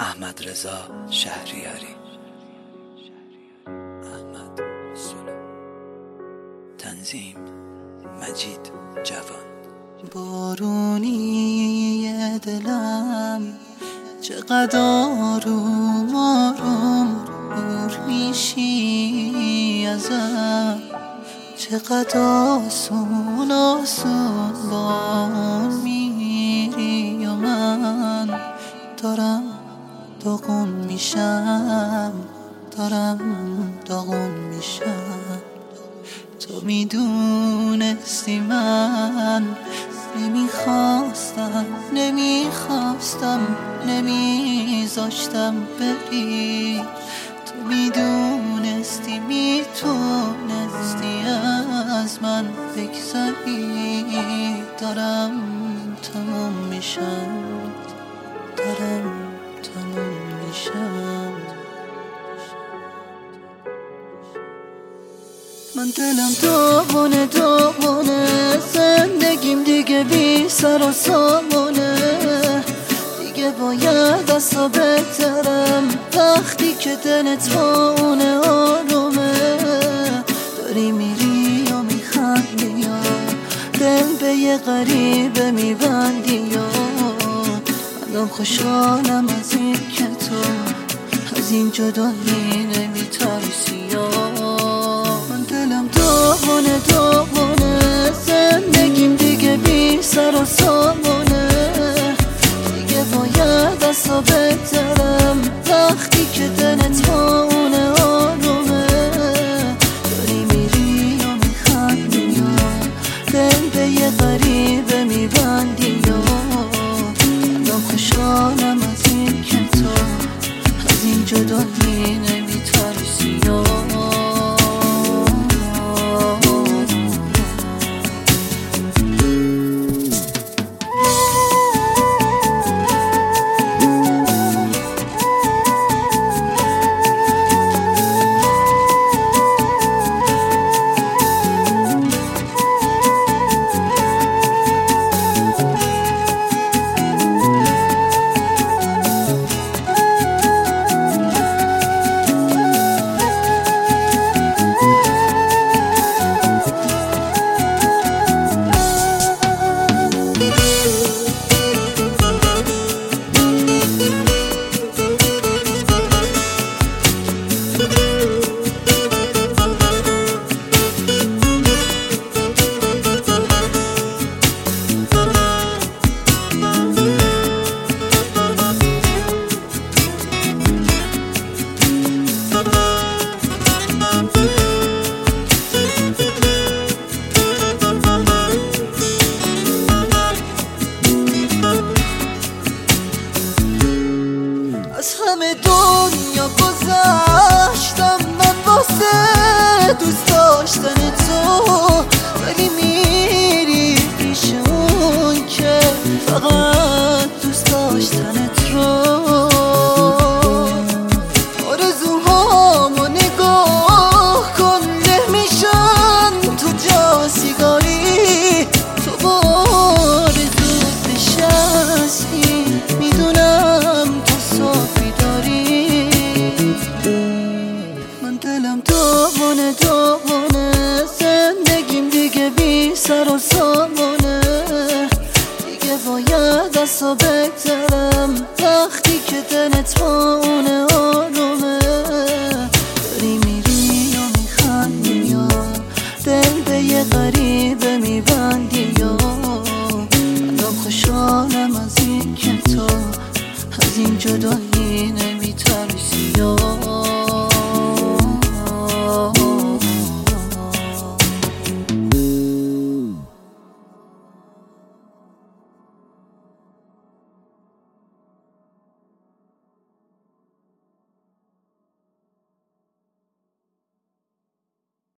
احمدرضا شهریاری. احمد سلو. تنظیم مجید جوان. بارونی دلم چقدر آروم آروم دور میشی ازم، چقدر آسون آسون با اون میری و من دارم داغون میشم، دارم داغون میشم. تو میدونستی من نمیخواستم نمیذاشتم بری. تو میدونستی میتونستی از من بگذری. دارم تموم میشم، دارم تموم میشم. من دلم داغونه زندگیم دیگه بی سر و سامونه. دیگه باید اصلا بهترم وقتی که دلت با اونه آرومه. داری میری و میخندی یا دل به یه غریبه میبندی یا منم خوشحالم از این که تو از این جدایی نمیترسی یا. من دلم داغونه زندگیم دیگه بی سر و سامونه. دیگه باید اصلا بهترم وقتی که دلت با اونه آرومه. داری میری و میخندی یا دل به یه غریبه میبندی یا منم خوشحالم از این که تو از این جدایی نمیترسی یا. از همه دنیا گذشتم من واسه دوست داشتن تو، ولی میری پیش اون که فقط دوست داشتنت رو. آرزوهامو نگاه کن نمیشن تو جا سیگاری. تو با آرزوت نشستی میدونم صافی داری. من دلم داغونه زندگیم دیگه بی سر و سامونه. دیگه باید اصلا بهترم وقتی که دلت با اونه آرومه. داری میری و میخندی یا دل به یه غریبه میبندی یا منم خوشحالم از این که تو از این جدایی